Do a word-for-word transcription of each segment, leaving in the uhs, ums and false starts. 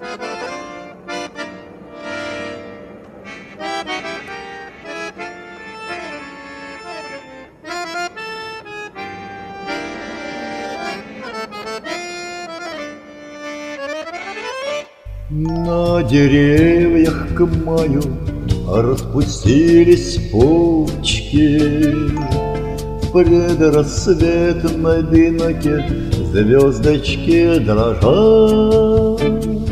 На деревьях к маю распустились почки, в предрассветной дымке звездочки дрожат.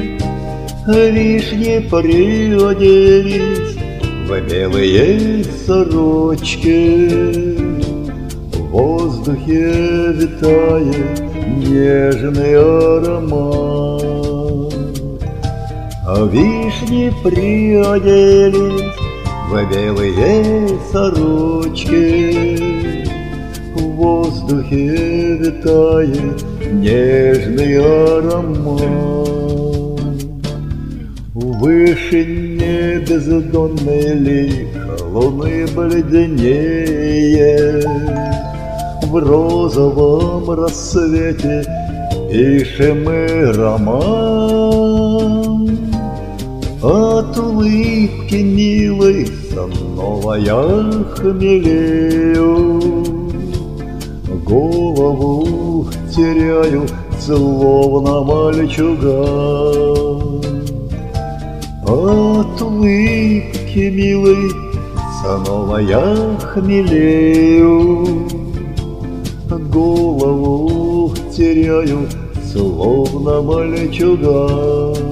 Вишни приоделись в белые сорочки, в воздухе витает нежный аромат. А вишни приоделись в белые сорочки, в воздухе витает нежный аромат. В вышине бездонной лик луны бледнее, в розовом рассвете пишем мы роман. От улыбки милой снова я хмелею, голову теряю, словно мальчуган. От улыбки милой снова я хмелею, голову теряю, словно мальчуган.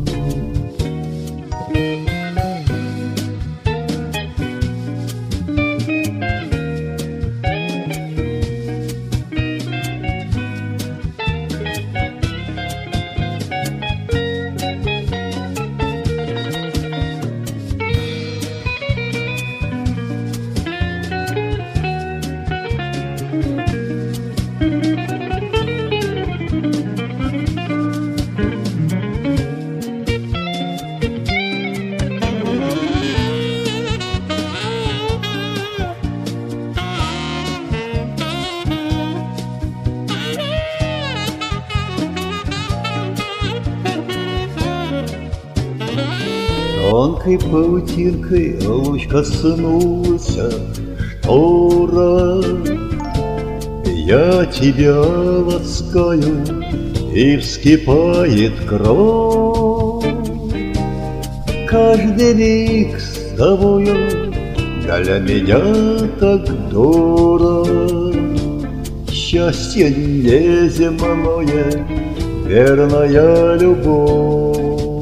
Тонкой паутинкой луч коснулся штора. Я тебя ласкаю, и вскипает кровь. Каждый миг с тобою для меня так дорог. Счастье неземное, верная любовь.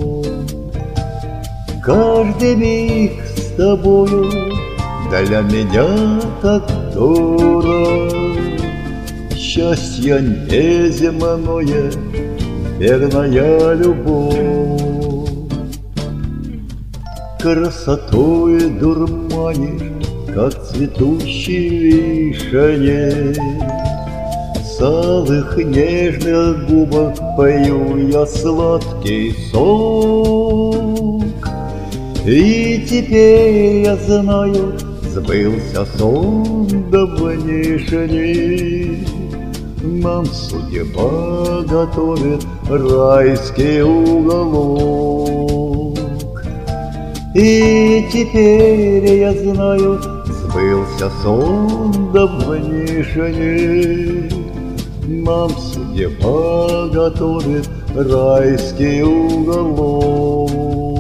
Каждый миг с тобою для меня так дорог. Счастье неземное, верная любовь. Красотой дурманишь, как цветущий вишенец. В алых нежных губах пою я сладкий сок. И теперь я знаю, сбылся сон давнишний. Нам судьба готовит райский уголок. И теперь я знаю, сбылся сон давнишний. Нам судьба готовит райский уголок.